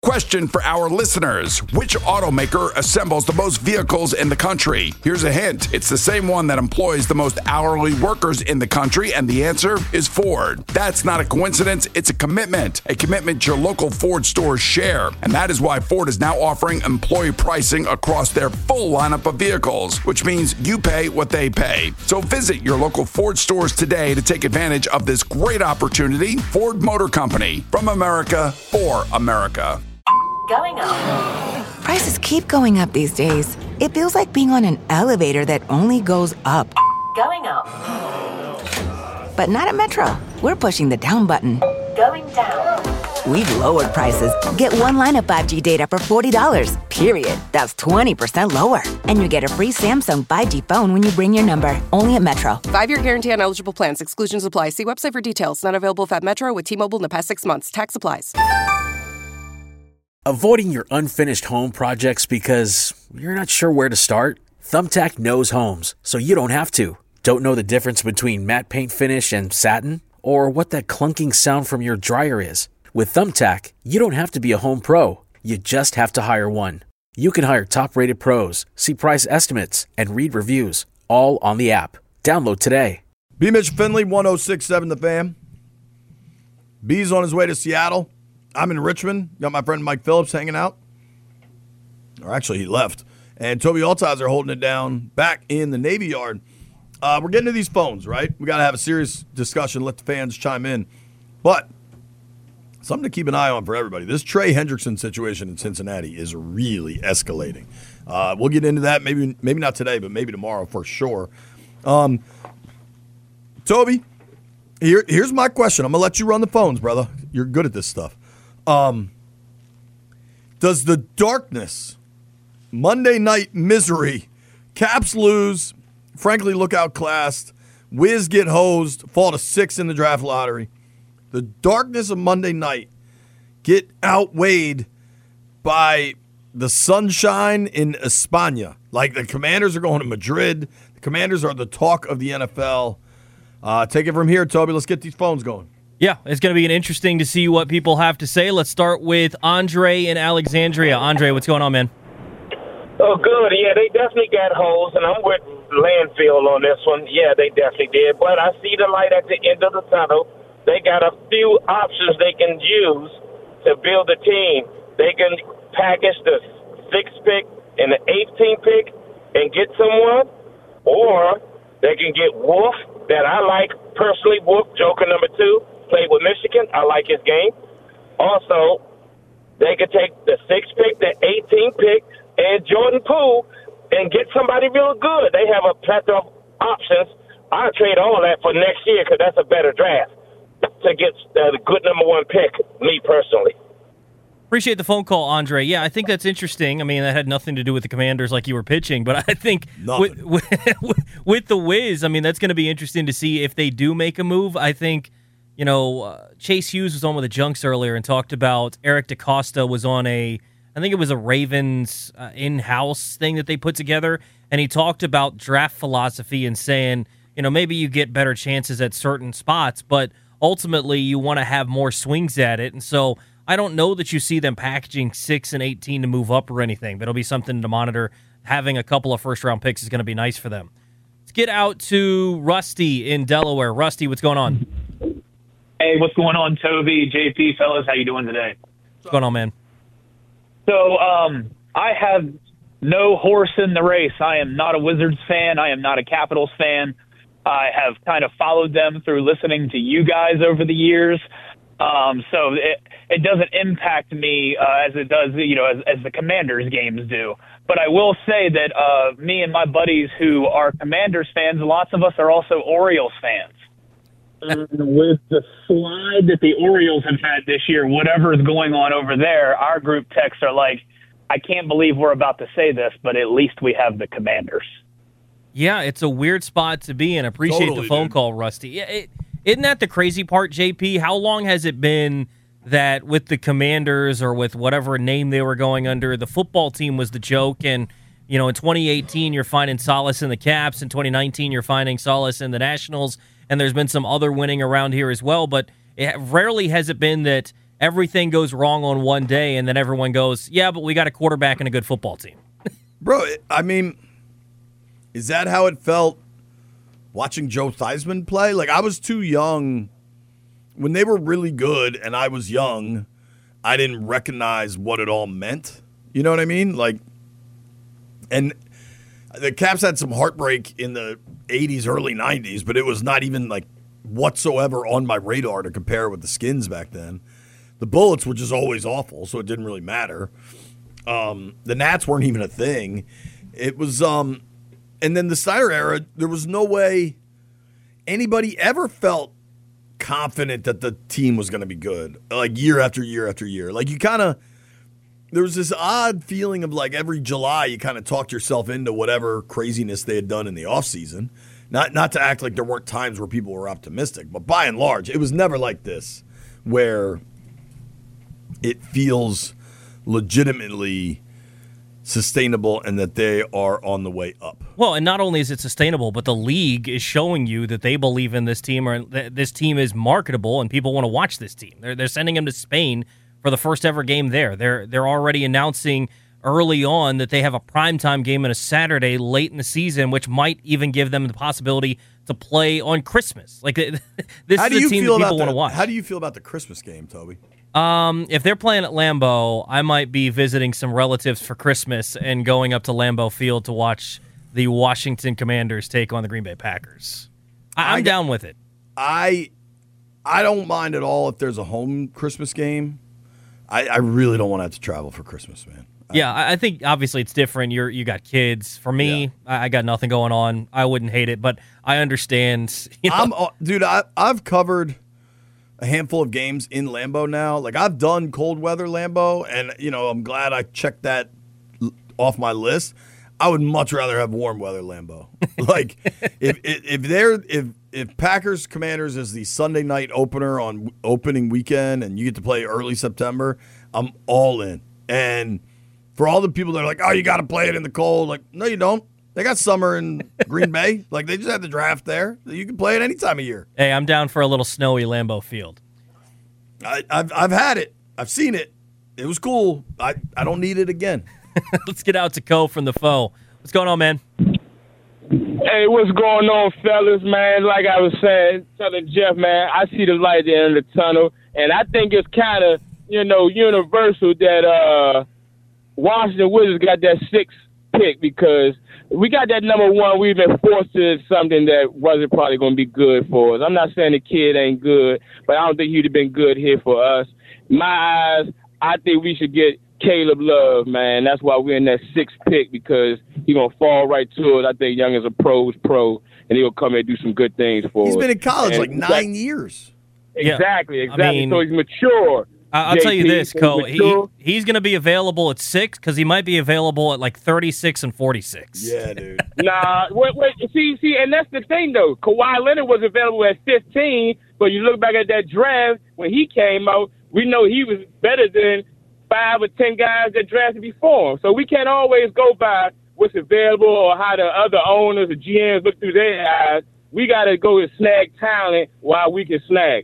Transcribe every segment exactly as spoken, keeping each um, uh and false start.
Question for our listeners. Which automaker assembles the most vehicles in the country? Here's a hint. It's the same one that employs the most hourly workers in the country, and the answer is Ford. That's not a coincidence. It's a commitment. A commitment your local Ford stores share. And that is why Ford is now offering employee pricing across their full lineup of vehicles, which means you pay what they pay. So visit your local Ford stores today to take advantage of this great opportunity. Ford Motor Company. From America, for America. Going up. Prices keep going up these days. It feels like being on an elevator that only goes up. Going up. But not at Metro. We're pushing the down button. Going down. We've lowered prices. Get one line of five G data for forty dollars, period. That's twenty percent lower. And you get a free Samsung five G phone when you bring your number. Only at Metro. Five-year guarantee on eligible plans. Exclusions apply. See website for details. Not available if at Metro with T-Mobile in the past six months. Tax applies. Avoiding your unfinished home projects because you're not sure where to start? Thumbtack knows homes, so you don't have to. Don't know the difference between matte paint finish and satin? Or what that clunking sound from your dryer is? With Thumbtack, you don't have to be a home pro. You just have to hire one. You can hire top-rated pros, see price estimates, and read reviews, all on the app. Download today. B. Mitch Finley, one oh six point seven The Fan. B's on his way to Seattle. I'm in Richmond. Got my friend Mike Phillips hanging out. Or actually, he left. And Toby Altizer holding it down back in the Navy Yard. Uh, we're getting to these phones, right? We got to have a serious discussion. Let the fans chime in. But something to keep an eye on for everybody. This Trey Hendrickson situation in Cincinnati is really escalating. Uh, we'll get into that. Maybe maybe not today, but maybe tomorrow for sure. Um, Toby, here, here's my question. I'm going to let you run the phones, brother. You're good at this stuff. Um, does the darkness, Monday night misery, Caps lose, frankly look outclassed, Wiz get hosed, fall to six in the draft lottery, the darkness of Monday night get outweighed by the sunshine in España? Like the Commanders are going to Madrid. The Commanders are the talk of the N F L. Uh, take it from here, Toby. Let's get these phones going. Yeah, it's going to be an interesting to see what people have to say. Let's start with Andre in Alexandria. Andre, what's going on, man? Oh, good. Yeah, they definitely got holes, and I'm with Landfill on this one. Yeah, they definitely did. But I see the light at the end of the tunnel. They got a few options they can use to build a team. They can package the sixth pick and the eighteenth pick and get someone, or they can get Wolf, that I like personally. Wolf, Joker number two. Played with Michigan. I like his game. Also, they could take the sixth pick, the eighteenth pick, and Jordan Poole and get somebody real good. They have a plethora of options. I'll trade all that for next year because that's a better draft to get the good number one pick, me personally. Appreciate the phone call, Andre. Yeah, I think that's interesting. I mean, that had nothing to do with the Commanders like you were pitching, but I think with, with, with the Wiz, I mean, that's going to be interesting to see if they do make a move. I think, you know, uh, Chase Hughes was on with the Junks earlier and talked about Eric DeCosta was on a, I think it was a Ravens uh, in-house thing that they put together, and he talked about draft philosophy and saying, you know, maybe you get better chances at certain spots, but ultimately you want to have more swings at it. And so I don't know that you see them packaging six and eighteen to move up or anything, but it'll be something to monitor. Having a couple of first-round picks is going to be nice for them. Let's get out to Rusty in Delaware. Rusty, what's going on? Hey, what's going on, Toby, J P, fellas? How you doing today? What's going on, man? So um, I have no horse in the race. I am not a Wizards fan. I am not a Capitals fan. I have kind of followed them through listening to you guys over the years. Um, so it, it doesn't impact me uh, as it does, you know, as, as the Commanders games do. But I will say that uh, me and my buddies who are Commanders fans, lots of us are also Orioles fans. And with the slide that the Orioles have had this year, whatever is going on over there, our group texts are like, I can't believe we're about to say this, but at least we have the Commanders. Yeah, it's a weird spot to be in. Appreciate Totally, the phone dude. call, Rusty. Yeah, it, isn't that the crazy part, J P? How long has it been that with the Commanders or with whatever name they were going under, the football team was the joke, and you know, in twenty eighteen you're finding solace in the Caps, in twenty nineteen you're finding solace in the Nationals, and there's been some other winning around here as well, but it, rarely has it been that everything goes wrong on one day, and then everyone goes, yeah, but we got a quarterback and a good football team. Bro, I mean, is that how it felt watching Joe Theismann play? Like, I was too young. When they were really good and I was young, I didn't recognize what it all meant. You know what I mean? Like, and the Caps had some heartbreak in the eighties, early nineties, but it was not even, like, whatsoever on my radar to compare with the Skins back then. The Bullets were just always awful, so it didn't really matter. Um, the Nats weren't even a thing. It was, um, and then the Snyder era, there was no way anybody ever felt confident that the team was going to be good, like year after year after year. Like you kind of, there was this odd feeling of like every July you kind of talked yourself into whatever craziness they had done in the offseason. Not, not to act like there weren't times where people were optimistic, but by and large, it was never like this where it feels legitimately sustainable and that they are on the way up. Well, and not only is it sustainable, but the league is showing you that they believe in this team, or that this team is marketable and people want to watch this team. They're they're sending them to Spain for the first ever game there. They're they're already announcing early on that they have a primetime game on a Saturday late in the season, which might even give them the possibility to play on Christmas. Like this how is a team that people want to watch. How do you feel about the Christmas game, Toby? Um, if they're playing at Lambeau, I might be visiting some relatives for Christmas and going up to Lambeau Field to watch the Washington Commanders take on the Green Bay Packers. I, I'm I, down with it. I I don't mind at all if there's a home Christmas game. I, I really don't want to have to travel for Christmas, man. I, yeah, I think obviously it's different. You're you got kids. For me, yeah. I, I got nothing going on. I wouldn't hate it, but I understand. You know? I'm, dude, I, I've covered a handful of games in Lambeau now. Like, I've done cold weather Lambeau, and, you know, I'm glad I checked that off my list. I would much rather have warm weather Lambeau. Like, if, if if they're if if Packers Commanders is the Sunday night opener on opening weekend and you get to play early September, I'm all in. And for all the people that are like, oh, you got to play it in the cold, like, no, you don't. They got summer in Green Bay. Like, they just had the draft there. You can play it any time of year. Hey, I'm down for a little snowy Lambeau Field. I, I've I've had it. I've seen it. It was cool. I, I don't need it again. Let's get out to Co from the Foe. What's going on, man? Hey, what's going on, fellas, man? Like I was saying, telling Jeff, man, I see the light at the end of the tunnel, and I think it's kind of, you know, universal that uh, Washington Wizards got that sixth pick because we got that number one. We've been forced to something that wasn't probably going to be good for us. I'm not saying the kid ain't good, but I don't think he'd have been good here for us. In my eyes, I think we should get Caleb Love, man. That's why we're in that sixth pick because he's going to fall right to it. I think Young is a pro's pro, and he'll come and do some good things for he's us. He's been in college and like nine years. Exactly, yeah. exactly. I mean, so he's mature. I'll J P, tell you this, Cole. He, mature. he's going to be available at six because he might be available at like thirty-six and forty-six. Yeah, dude. nah, wait, wait. See, see, and that's the thing, though. Kawhi Leonard was available at fifteen, but you look back at that draft when he came out, we know he was better than five or ten guys that drafted before him. So we can't always go by what's available or how the other owners or G Ms look through their eyes. We got to go and snag talent while we can snag.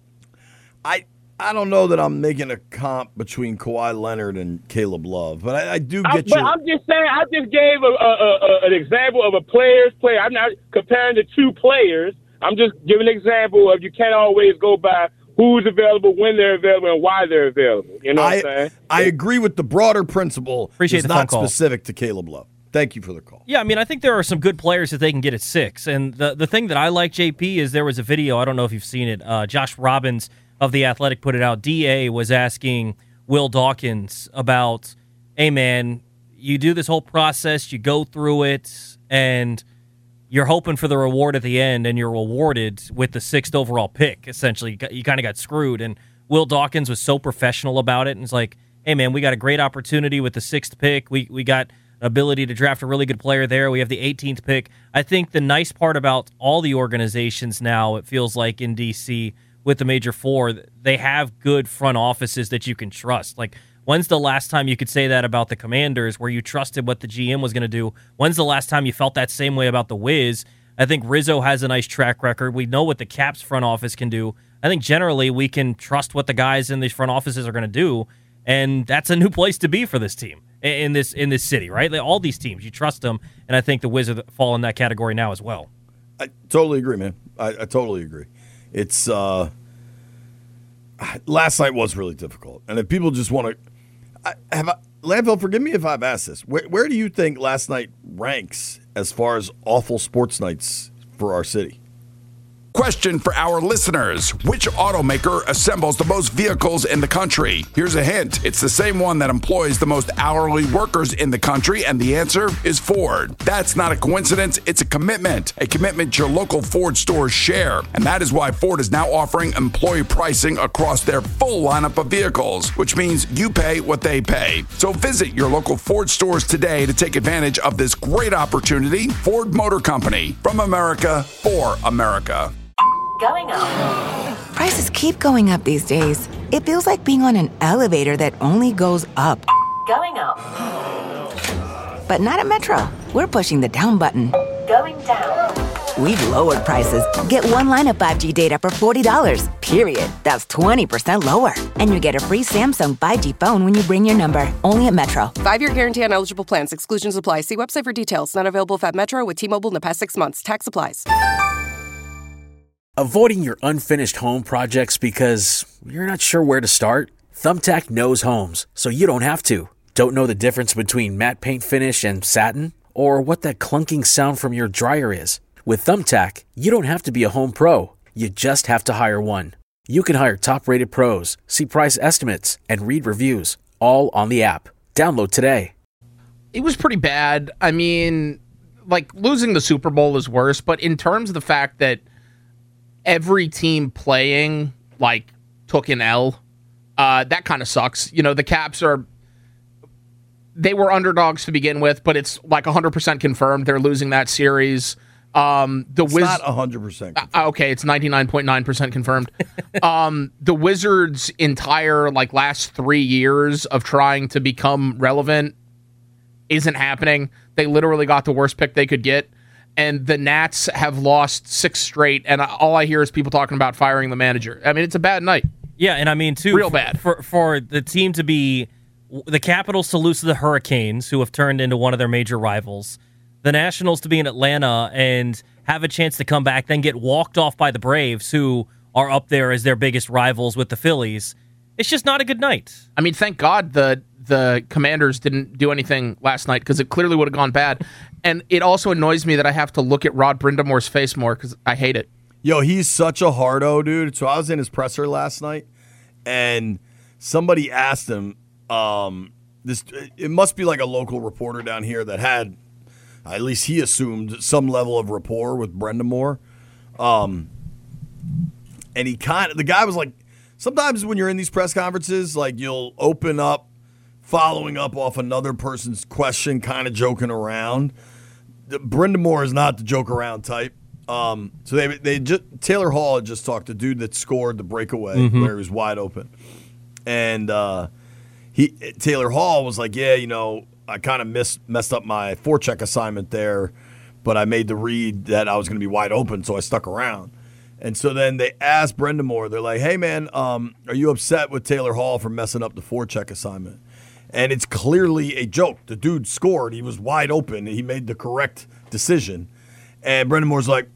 I I don't know that I'm making a comp between Kawhi Leonard and Caleb Love, but I, I do get I, you. But I'm just saying, I just gave a, a, a, an example of a player's player. I'm not comparing the two players. I'm just giving an example of you can't always go by who's available, when they're available, and why they're available. You know what I, I'm saying? I agree with the broader principle. Appreciate it's the not phone call. Specific to Caleb Love. Thank you for the call. Yeah, I mean, I think there are some good players that they can get at six. And the, the thing that I like, J P, is there was a video, I don't know if you've seen it, uh, Josh Robbins of The Athletic put it out. D A was asking Will Dawkins about, hey, man, you do this whole process, you go through it, and you're hoping for the reward at the end, and you're rewarded with the sixth overall pick, essentially. You kind of got screwed. And Will Dawkins was so professional about it, and it's like, hey, man, we got a great opportunity with the sixth pick. We we got ability to draft a really good player there. We have the eighteenth pick. I think the nice part about all the organizations now, it feels like in D C with the Major Four, they have good front offices that you can trust. Like, when's the last time you could say that about the Commanders where you trusted what the G M was going to do? When's the last time you felt that same way about the Wiz? I think Rizzo has a nice track record. We know what the Caps front office can do. I think generally we can trust what the guys in these front offices are going to do, and that's a new place to be for this team in this in this city, right? Like, all these teams, you trust them, and I think the Wizards fall in that category now as well. I totally agree, man. I, I totally agree. It's uh, last night was really difficult, and if people just want to, have I, Landfill, forgive me if I've asked this. Where, where do you think last night ranks as far as awful sports nights for our city? Question for our listeners. Which automaker assembles the most vehicles in the country? Here's a hint. It's the same one that employs the most hourly workers in the country, and the answer is Ford. That's not a coincidence. It's a commitment. A commitment your local Ford stores share. And that is why Ford is now offering employee pricing across their full lineup of vehicles, which means you pay what they pay. So visit your local Ford stores today to take advantage of this great opportunity. Ford Motor Company. From America, for America. Going up. Prices keep going up these days. It feels like being on an elevator that only goes up. Going up. But not at Metro. We're pushing the down button. Going down. We've lowered prices. Get one line of five G data for forty dollars, period. That's twenty percent lower. And you get a free Samsung five G phone when you bring your number. Only at Metro. Five-year guarantee on eligible plans. Exclusions apply. See website for details. Not available if at Metro with T-Mobile in the past six months. Tax applies. Avoiding your unfinished home projects because you're not sure where to start? Thumbtack knows homes, so you don't have to. Don't know the difference between matte paint finish and satin? Or what that clunking sound from your dryer is? With Thumbtack, you don't have to be a home pro. You just have to hire one. You can hire top-rated pros, see price estimates, and read reviews, all on the app. Download today. It was pretty bad. I mean, like, losing the Super Bowl is worse, but in terms of the fact that every team playing, like, took an L, uh, that kind of sucks. You know, the Caps are, they were underdogs to begin with, but it's like one hundred percent confirmed they're losing that series. Um, the it's Wiz- not one hundred percent uh, okay, it's ninety-nine point nine percent confirmed. um, the Wizards' entire, like, last three years of trying to become relevant isn't happening. They literally got the worst pick they could get. And the Nats have lost six straight, and all I hear is people talking about firing the manager. I mean, it's a bad night. Yeah, and I mean, too, real for, bad. For, for the team to be the Capitals to lose to the Hurricanes, who have turned into one of their major rivals, the Nationals to be in Atlanta and have a chance to come back, then get walked off by the Braves, who are up there as their biggest rivals with the Phillies. It's just not a good night. I mean, thank God the the Commanders didn't do anything last night, because it clearly would have gone bad. And it also annoys me that I have to look at Rod Brindamore's face more, because I hate it. Yo, he's such a hardo, dude. So I was in his presser last night, and somebody asked him, um, this. It must be like a local reporter down here that had, at least he assumed, some level of rapport with Brindamore. Um, and he kind of, the guy was like, sometimes when you're in these press conferences, like, you'll open up following up off another person's question, kind of joking around. Brindamore is not the joke around type. Um, so they they just, Taylor Hall had just talked to the dude that scored the breakaway mm-hmm. where he was wide open, and uh, he Taylor Hall was like, yeah, you know, I kind of missed messed up my forecheck assignment there, but I made the read that I was going to be wide open, so I stuck around. And so then they asked Brindamore, they're like, hey man, um, are you upset with Taylor Hall for messing up the forecheck assignment? And it's clearly a joke. The dude scored. He was wide open. He made the correct decision. And Brendamore's like,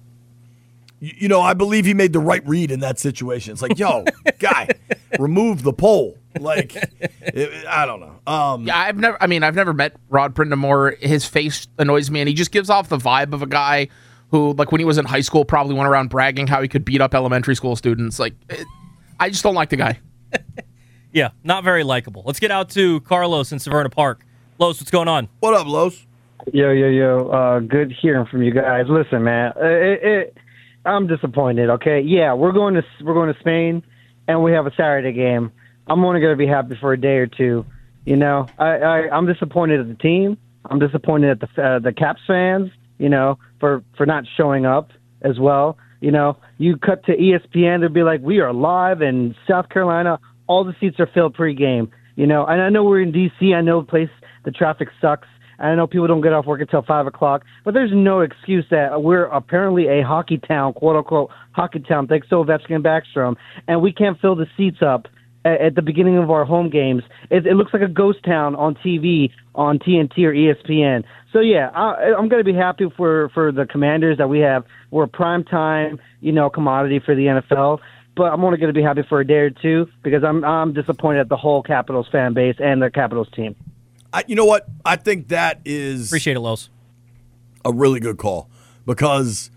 you know, I believe he made the right read in that situation. It's like, yo, guy, remove the pole. Like, it, I don't know. Um, yeah, I've never, I mean, I've never met Rod Brindamore. His face annoys me, and he just gives off the vibe of a guy who, like, when he was in high school, probably went around bragging how he could beat up elementary school students. Like, it, I just don't like the guy. Yeah, not very likable. Let's get out to Carlos in Severna Park. Los, what's going on? What up, Los? Yo, yo, yo. Uh, good hearing from you guys. Listen, man, it, it, I'm disappointed. Okay, yeah, we're going to we're going to Spain, and we have a Saturday game. I'm only going to be happy for a day or two. You know, I, I I'm disappointed at the team. I'm disappointed at the uh, the Caps fans. You know, for for not showing up as well. You know, you cut to E S P N, they'd be like, we are live in South Carolina. All the seats are filled pregame, you know. And I know we're in D C. I know the place, the traffic sucks And I know people don't get off work until five o'clock, but there's no excuse that we're apparently a hockey town, quote-unquote hockey town, thanks to Ovechkin and Backstrom, and we can't fill the seats up at, at the beginning of our home games. It, it looks like a ghost town on T V, on T N T or E S P N. So, yeah, I, I'm going to be happy for, for the Commanders that we have. We're a prime time, you know, commodity for the N F L. But I'm only going to be happy for a day or two because I'm I'm disappointed at the whole Capitals fan base and the Capitals team. I, you know what? I think that is appreciate it, Los. A really good call because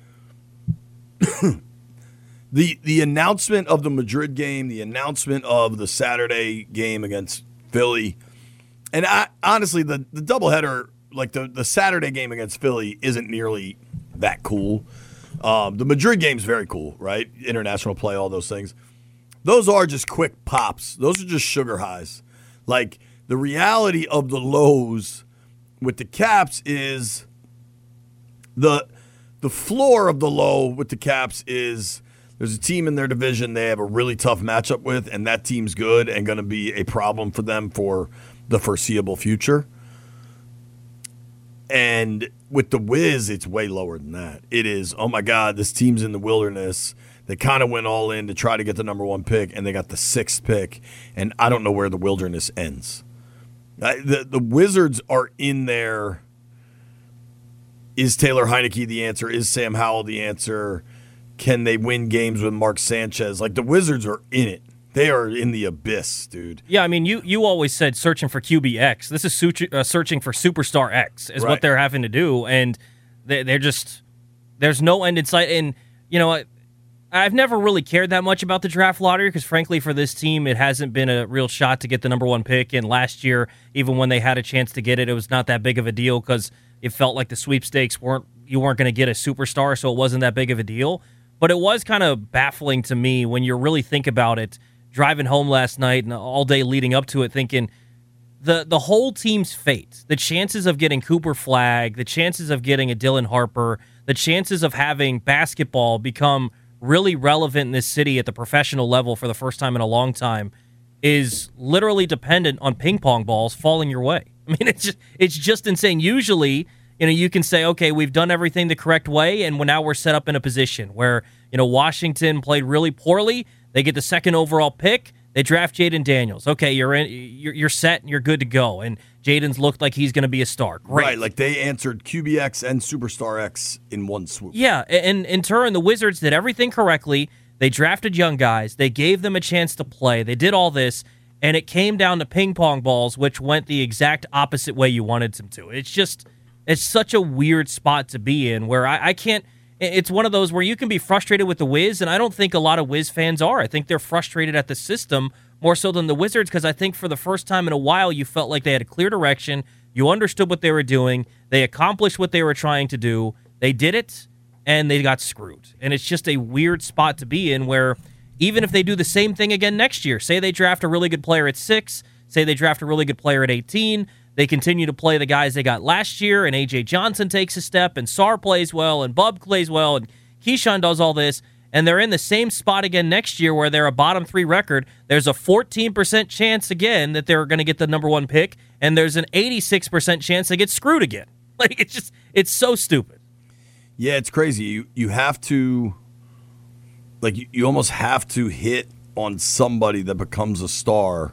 the the announcement of the Madrid game, the announcement of the Saturday game against Philly, and I, honestly, the the doubleheader, like the the Saturday game against Philly, isn't nearly that cool. Um, the Madrid game's very cool, right? International play, all those things. Those are just quick pops. Those are just sugar highs. Like, the reality of the lows with the Caps is the the floor of the low with the Caps is there's a team in their division they have a really tough matchup with, and that team's good and going to be a problem for them for the foreseeable future. And with the Wiz, it's way lower than that. It is, oh, my God, this team's in the wilderness. They kind of went all in to try to get the number one pick, and they got the sixth pick, and I don't know where the wilderness ends. The, the Wizards are in there. Is Taylor Heineke the answer? Is Sam Howell the answer? Can they win games with Mark Sanchez? Like, the Wizards are in it. They are in the abyss, dude. Yeah, I mean, you you always said searching for Q B X. This is su- uh, searching for Superstar X is Right. what they're having to do, and they, they're just there's no end in sight. And you know, I, I've never really cared that much about the draft lottery because, frankly, for this team, it hasn't been a real shot to get the number one pick. And last year, even when they had a chance to get it, it was not that big of a deal because it felt like the sweepstakes weren't you weren't going to get a superstar, so it wasn't that big of a deal. But it was kind of baffling to me when you really think about it. Driving home last night and all day leading up to it, thinking the the whole team's fate, the chances of getting Cooper Flagg, the chances of getting a Dylan Harper, the chances of having basketball become really relevant in this city at the professional level for the first time in a long time is literally dependent on ping pong balls falling your way. I mean, it's just it's just insane. Usually, you know, you can say, okay, we've done everything the correct way, and now we're set up in a position where, you know, Washington played really poorly. They get the second overall pick. They draft Jaden Daniels. Okay, you're in. You're, you're set. And you're good to go. And Jaden's looked like he's going to be a star. Great. Right, like they answered Q B X and Superstar X in one swoop. Yeah, and in turn, the Wizards did everything correctly. They drafted young guys. They gave them a chance to play. They did all this, and it came down to ping pong balls, which went the exact opposite way you wanted them to. It's just, it's such a weird spot to be in where I, I can't. It's one of those where you can be frustrated with the Wiz, and I don't think a lot of Wiz fans are. I think they're frustrated at the system more so than the Wizards because I think for the first time in a while you felt like they had a clear direction. You understood what they were doing. They accomplished what they were trying to do. They did it, and they got screwed. And it's just a weird spot to be in where even if they do the same thing again next year, say they draft a really good player at six, say they draft a really good player at eighteen, they continue to play the guys they got last year, and A J Johnson takes a step, and Sarr plays well, and Bub plays well, and Keyshawn does all this, and they're in the same spot again next year where they're a bottom three record. There's a fourteen percent chance again that they're going to get the number one pick, and there's an eighty-six percent chance they get screwed again. Like, it's just, it's so stupid. Yeah, it's crazy. You you have to, like, you, you almost have to hit on somebody that becomes a star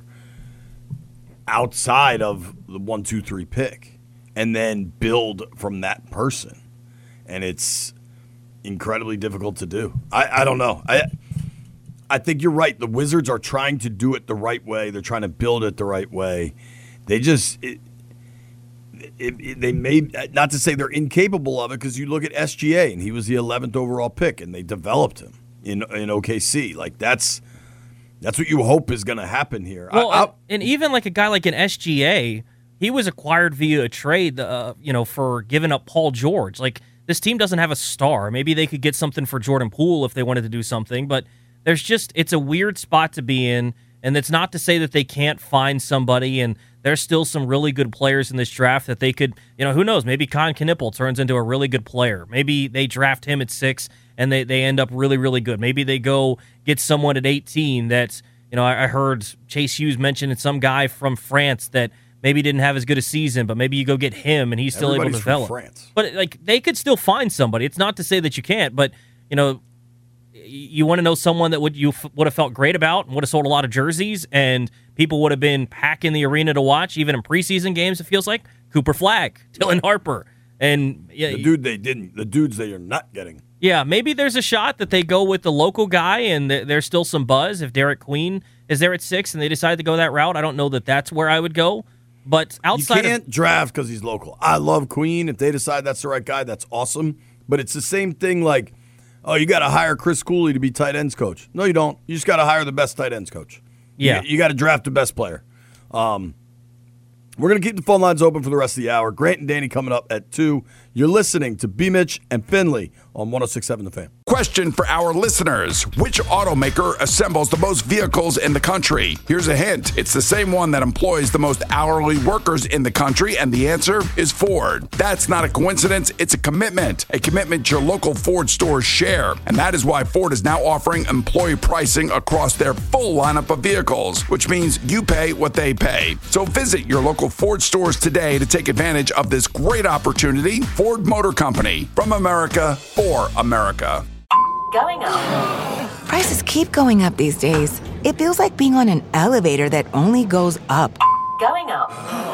outside of the one, two, three pick, and then build from that person. And it's incredibly difficult to do. I, I don't know. I I think you're right. The Wizards are trying to do it the right way. They're trying to build it the right way. They just it, it, it, they made, not to say they're incapable of it, because you look at S G A and he was the eleventh overall pick, and they developed him in in O K C. Like that's. That's what you hope is going to happen here. Well, I, I, and even like a guy like an S G A, he was acquired via a trade, uh, you know, for giving up Paul George. Like, this team doesn't have a star. Maybe they could get something for Jordan Poole if they wanted to do something, but there's just, it's a weird spot to be in, and it's not to say that they can't find somebody, and there's still some really good players in this draft that they could, you know, who knows, maybe Con Knippel turns into a really good player. Maybe they draft him at six, and they, they end up really, really good. Maybe they go get someone at eighteen that's, you know, I, I heard Chase Hughes mention it's some guy from France that maybe didn't have as good a season, but maybe you go get him and he's still able to Everybody's from develop. France. But like they could still find somebody. It's not to say that you can't, but you know, you want to know someone that would you f- would have felt great about and would have sold a lot of jerseys and people would have been packing the arena to watch, even in preseason games. It feels like Cooper Flagg, Dylan Harper, and yeah, the dude they didn't, the dudes they are not getting. Yeah, maybe there's a shot that they go with the local guy and th- there's still some buzz if Derek Queen is there at six and they decide to go that route. I don't know that that's where I would go. But outside you can't of, draft because he's local. I love Queen. If they decide that's the right guy, that's awesome. But it's the same thing like, oh, you got to hire Chris Cooley to be tight ends coach. No, you don't. You just got to hire the best tight ends coach. Yeah. You, you got to draft the best player. Um, we're going to keep the phone lines open for the rest of the hour. Grant and Danny coming up at two. You're listening to B-Mitch and Finley on one oh six point seven The Fan. Question for our listeners. Which automaker assembles the most vehicles in the country? Here's a hint. It's the same one that employs the most hourly workers in the country, and the answer is Ford. That's not a coincidence. It's a commitment. A commitment your local Ford stores share. And that is why Ford is now offering employee pricing across their full lineup of vehicles, which means you pay what they pay. So visit your local Ford stores today to take advantage of this great opportunity. Ford Motor Company, from America for America. Going up. Prices keep going up these days. It feels like being on an elevator that only goes up. Going up.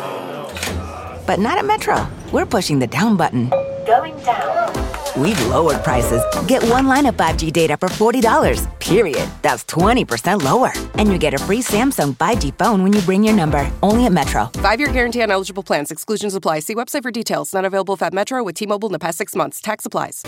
But not at Metro. We're pushing the down button. Going down. We've lowered prices. Get one line of five G data for forty dollars, period. That's twenty percent lower. And you get a free Samsung five G phone when you bring your number. Only at Metro. Five-year guarantee on eligible plans. Exclusions apply. See website for details. Not available at Metro with T-Mobile in the past six months. Tax applies.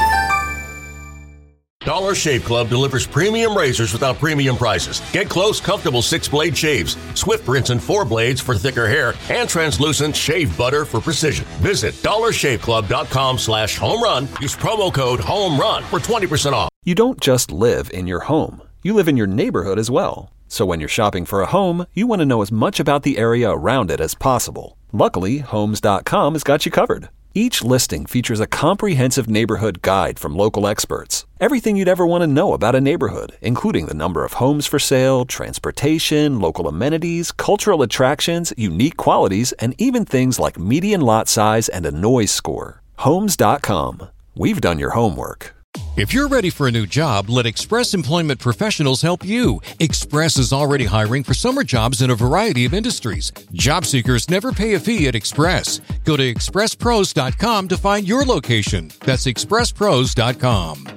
Dollar Shave Club delivers premium razors without premium prices. Get close, comfortable six-blade shaves, swift rinse and four blades for thicker hair, and translucent shave butter for precision. Visit dollarshaveclub.com slash home run. Use promo code HOMERUN for twenty percent off. You don't just live in your home. You live in your neighborhood as well. So when you're shopping for a home, you want to know as much about the area around it as possible. Luckily, Homes dot com has got you covered. Each listing features a comprehensive neighborhood guide from local experts. Everything you'd ever want to know about a neighborhood, including the number of homes for sale, transportation, local amenities, cultural attractions, unique qualities, and even things like median lot size and a noise score. Homes dot com. We've done your homework. If you're ready for a new job, let Express Employment Professionals help you. Express is already hiring for summer jobs in a variety of industries. Job seekers never pay a fee at Express. Go to express pros dot com to find your location. That's express pros dot com.